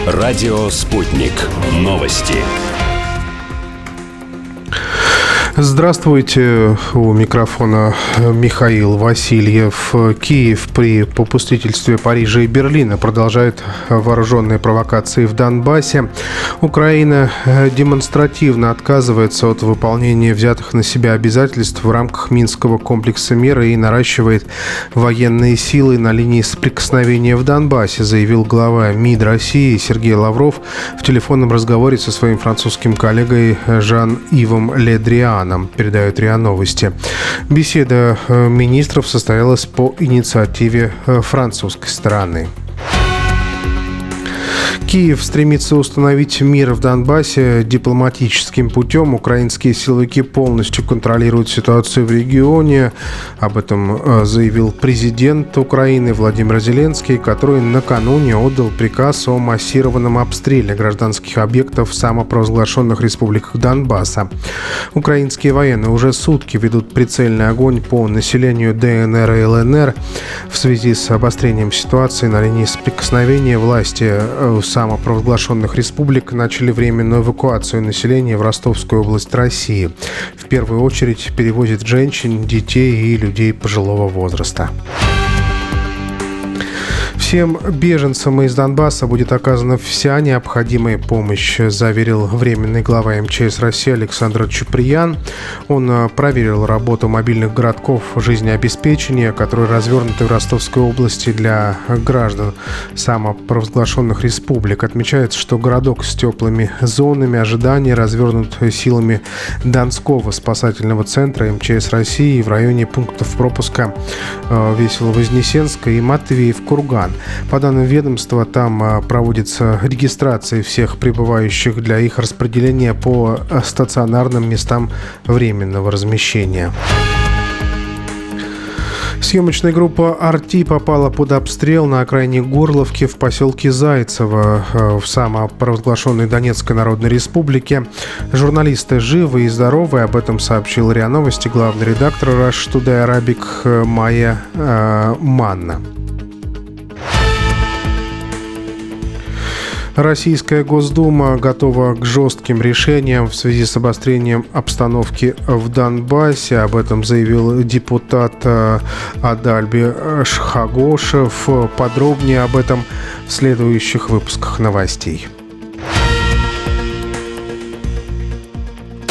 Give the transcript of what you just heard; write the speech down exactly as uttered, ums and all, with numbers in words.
Радио «Спутник». Новости. Здравствуйте, у микрофона Михаил Васильев. Киев при попустительстве Парижа и Берлина продолжает вооруженные провокации в Донбассе. Украина демонстративно отказывается от выполнения взятых на себя обязательств в рамках Минского комплекса мер и наращивает военные силы на линии соприкосновения в Донбассе, заявил глава МИД России Сергей Лавров в телефонном разговоре со своим французским коллегой Жан-Ивом Ле Дрианом. Передают РИА Новости. Беседа министров состоялась по инициативе французской стороны. Киев стремится установить мир в Донбассе дипломатическим путем. Украинские силовики полностью контролируют ситуацию в регионе. Об этом заявил президент Украины Владимир Зеленский, который накануне отдал приказ о массированном обстреле гражданских объектов в самопровозглашенных республиках Донбасса. Украинские военные уже сутки ведут прицельный огонь по населению ДНР и ЛНР. В связи с обострением ситуации на линии соприкосновения власти самопровозглашенных республик начали временную эвакуацию населения в Ростовскую область России. В первую очередь перевозят женщин, детей и людей пожилого возраста. Всем беженцам из Донбасса будет оказана вся необходимая помощь, заверил временный глава эм че эс России Александр Чуприян. Он проверил работу мобильных городков жизнеобеспечения, которые развернуты в Ростовской области для граждан самопровозглашенных республик. Отмечается, что городок с теплыми зонами ожидания развернут силами Донского спасательного центра эм че эс России в районе пунктов пропуска Весело-Вознесенска и Матвеев-Курган. По данным ведомства, там проводится регистрация всех прибывающих для их распределения по стационарным местам временного размещения. Съемочная группа «Арти» попала под обстрел на окраине Горловки в поселке Зайцево в самопровозглашенной Донецкой Народной Республике. Журналисты живы и здоровы, об этом сообщил РИА Новости главный редактор Rush Today Arabic Майя э, Манна. Российская Госдума готова к жестким решениям в связи с обострением обстановки в Донбассе. Об этом заявил депутат Адальби Шхагошев. Подробнее об этом в следующих выпусках новостей.